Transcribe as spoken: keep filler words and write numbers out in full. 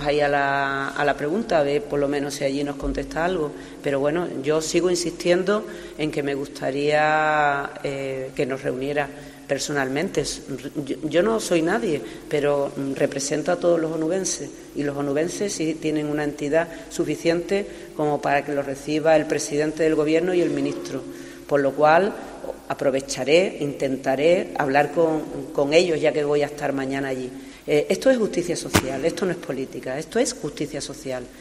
ahí a la, a la pregunta, a ver por lo menos si allí nos contesta algo. Pero bueno, yo sigo insistiendo en que me gustaría eh, que nos reuniera personalmente. Yo, yo no soy nadie, pero represento a todos los onubenses, y los onubenses sí tienen una entidad suficiente como para que lo reciba el presidente del Gobierno y el ministro. Por lo cual aprovecharé, intentaré hablar con, con ellos, ya que voy a estar mañana allí. Eh, esto es justicia social, esto no es política, esto es justicia social.